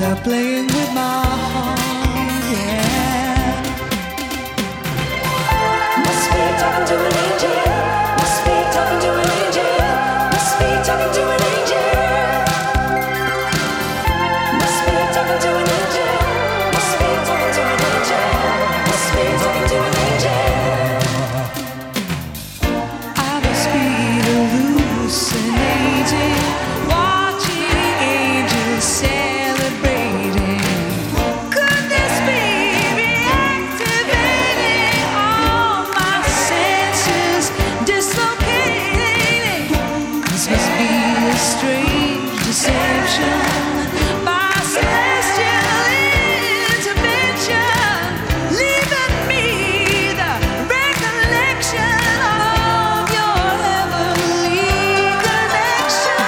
playing with my heart, yeah. Must be talking to an angel. Must be talking to an angel. Must be talking to an angel. Must be talking to an angel. Must be talking to an angel. Must be talking to an angel. I must be hallucinating, watching angels celebrating. Could this be reactivating all my senses, dislocating? This must be a strange deception by celestial intervention, leaving me the recollection of your heavenly connection.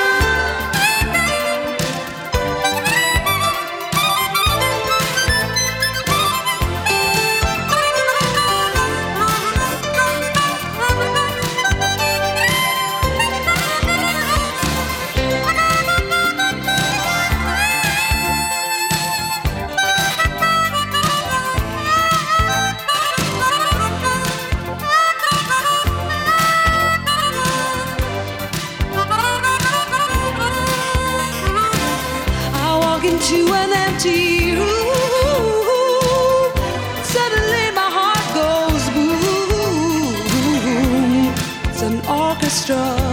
I walk into an empty room. Suddenly my heart goes boom. It's an orchestra